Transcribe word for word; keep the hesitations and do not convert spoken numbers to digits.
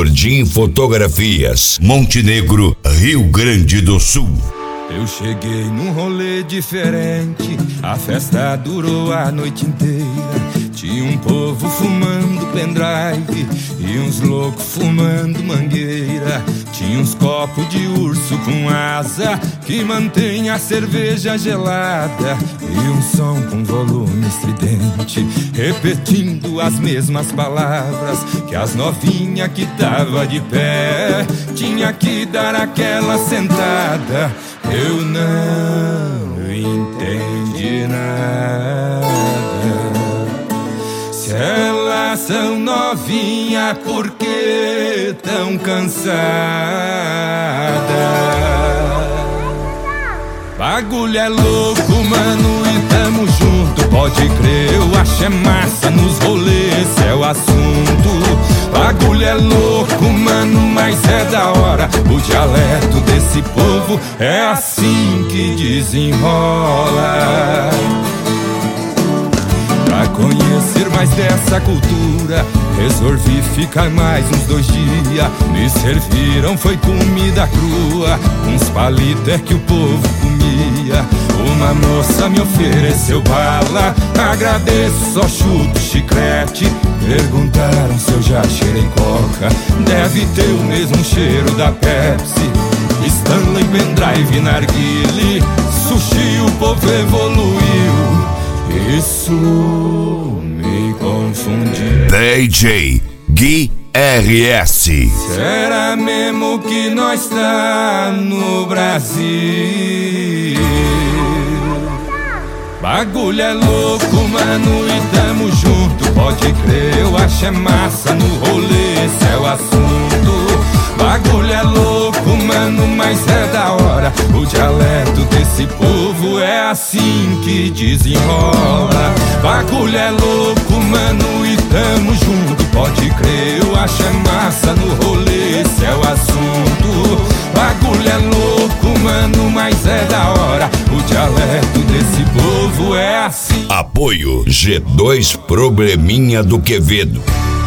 Bordim Fotografias, Montenegro, Rio Grande do Sul. Eu cheguei num rolê diferente, a festa durou a noite inteira. Tinha um povo fumando pendrive e uns loucos fumando mangueira. Tinha uns copos de urso com asa que mantém a cerveja gelada, e um som com volume estridente repetindo as mesmas palavras que as novinhas que tava de pé tinha que dar aquela sentada. Eu não entendi nada. Se elas são novinhas, por que tão cansadas? Bagulho é louco, mano, e tamo junto. Pode crer, eu acho é massa nos rolês, esse é o assunto. Bagulho é louco, mano, mas é da hora. O dialeto desse povo é assim que desenrola. Pra conhecer mais dessa cultura, resolvi ficar mais uns dois dias. Me serviram, foi comida crua, uns palitos é que o povo comia. Uma moça me ofereceu bala, agradeço, só chuto chiclete. Perguntaram se eu já cheirei coca, deve ter o mesmo cheiro da Pepsi. Stanley, pendrive, narguile, sushi, o povo evoluiu. Isso me confundiu. D J Gui R S. Será mesmo que nós tá no Brasil? Bagulho é louco, mano, e tamo junto. Pode crer, eu acho é massa no rolê, esse é o assunto. Bagulho é louco, mano, mas é da hora. O dialeto desse povo é assim que desenrola. Bagulho é louco, mano, e tamo junto. Pode crer, eu acho é massa no rolê, esse é o assunto. Bagulho é louco, mano, mas é da hora. O dialeto desse povo é assim. Apoio G dois Probleminha do Quevedo.